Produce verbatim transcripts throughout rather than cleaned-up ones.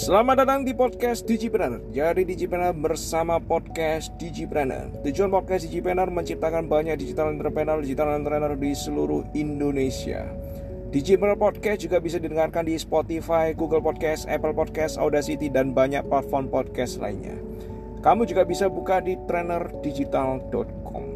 Selamat datang di podcast Digipreneur. Jadi Digipreneur bersama podcast Digipreneur. Tujuan podcast Digipreneur menciptakan banyak digital entrepreneur, digital entrepreneur di seluruh Indonesia. Digipreneur Podcast juga bisa didengarkan di Spotify, Google Podcast, Apple Podcast, Audacity, dan banyak platform podcast lainnya. Kamu juga bisa buka di trainer digital dot com.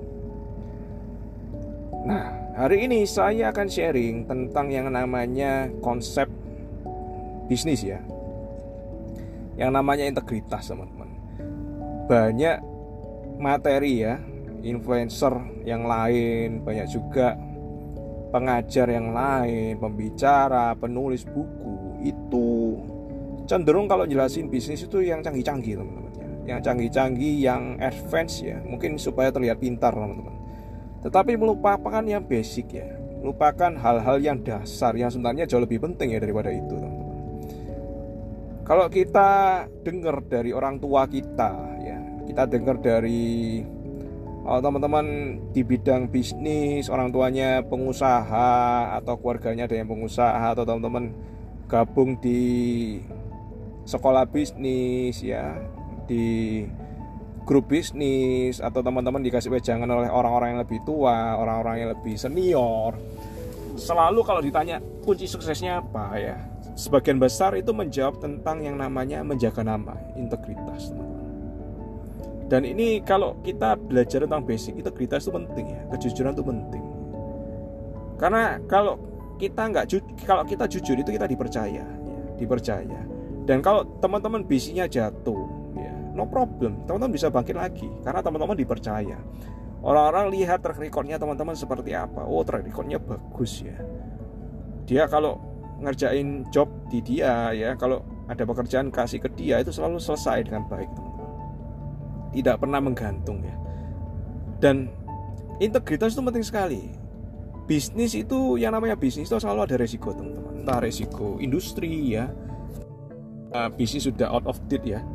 Nah, hari ini saya akan sharing tentang yang namanya konsep bisnis ya, yang namanya integritas, teman-teman. Banyak materi ya, influencer yang lain, banyak juga pengajar yang lain, pembicara, penulis buku, itu cenderung kalau jelasin bisnis itu yang canggih-canggih, teman-teman ya. Yang canggih-canggih, yang advance ya, mungkin supaya terlihat pintar, teman-teman. Tetapi melupakan yang basic ya, melupakan hal-hal yang dasar yang sebenarnya jauh lebih penting ya daripada itu, teman-teman. Kalau kita dengar dari orang tua kita ya, kita dengar dari oh, teman-teman di bidang bisnis, orang tuanya pengusaha atau keluarganya ada yang pengusaha, atau teman-teman gabung di sekolah bisnis ya, di grup bisnis, atau teman-teman dikasih wejangan oleh orang-orang yang lebih tua, orang-orang yang lebih senior. Selalu kalau ditanya kunci suksesnya apa ya, sebagian besar itu menjawab tentang yang namanya menjaga nama, integritas, teman-teman. Dan ini kalau kita belajar tentang basic, integritas itu penting ya, kejujuran itu penting. Karena kalau kita nggak ju- kalau kita jujur itu kita dipercaya, ya, dipercaya. Dan kalau teman-teman bisnisnya jatuh, ya, no problem, teman-teman bisa bangkit lagi karena teman-teman dipercaya. Orang-orang lihat track record-nya teman-teman seperti apa. Oh, track record-nya bagus ya. Dia kalau ngerjain job di dia ya, kalau ada pekerjaan kasih ke dia itu selalu selesai dengan baik, teman-teman. Tidak pernah menggantung ya. Dan integritas itu penting sekali. Bisnis itu, yang namanya bisnis itu selalu ada resiko, teman-teman. Entah resiko industri ya, uh, bisnis sudah out of date ya.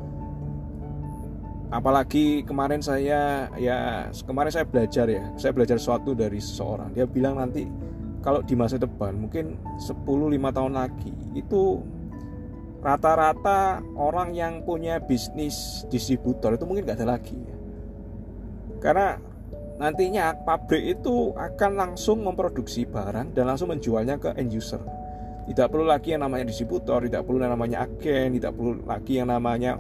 Apalagi kemarin saya ya kemarin saya belajar ya, saya belajar sesuatu dari seseorang. Dia bilang nanti kalau di masa depan mungkin sepuluh lima tahun lagi itu rata-rata orang yang punya bisnis distributor itu mungkin gak ada lagi ya. Karena nantinya pabrik itu akan langsung memproduksi barang dan langsung menjualnya ke end user. Tidak perlu lagi yang namanya distributor, tidak perlu yang namanya agen, tidak perlu lagi yang namanya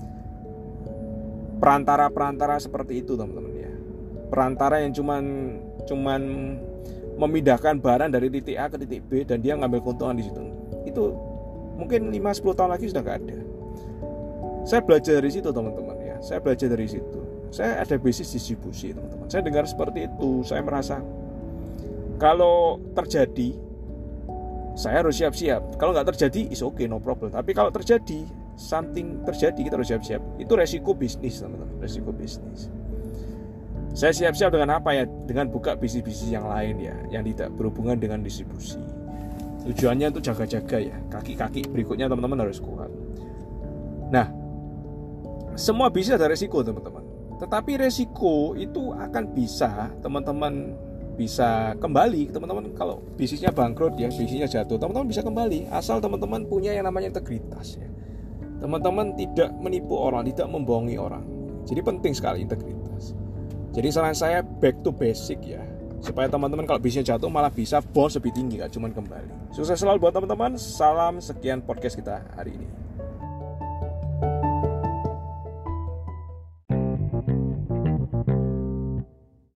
perantara-perantara seperti itu, teman-teman ya. Perantara yang cuman cuman memindahkan barang dari titik A ke titik B dan dia ngambil keuntungan di situ. Itu mungkin lima sepuluh tahun lagi sudah nggak ada. Saya belajar dari situ, teman-teman ya. Saya belajar dari situ. Saya ada bisnis distribusi, teman-teman. Saya dengar seperti itu, saya merasa kalau terjadi saya harus siap-siap. Kalau nggak terjadi, is okay, no problem. Tapi kalau terjadi, something terjadi, kita harus siap-siap. Itu resiko bisnis, teman-teman. Resiko bisnis. Saya siap-siap dengan apa ya? Dengan buka bisnis-bisnis yang lain ya, yang tidak berhubungan dengan distribusi. Tujuannya untuk jaga-jaga ya. Kaki-kaki berikutnya teman-teman harus kuat. Nah, semua bisnis ada resiko, teman-teman. Tetapi resiko itu akan bisa teman-teman bisa kembali, teman-teman. Kalau bisnisnya bangkrut ya, bisnisnya jatuh, teman-teman bisa kembali asal teman-teman punya yang namanya integritas ya. Teman-teman tidak menipu orang, tidak membohongi orang. Jadi penting sekali integritas. Jadi saran saya back to basic ya, supaya teman-teman kalau bisnisnya jatuh malah bisa bounce lebih tinggi, gak cuma kembali. Sukses selalu buat teman-teman. Salam, sekian podcast kita hari ini.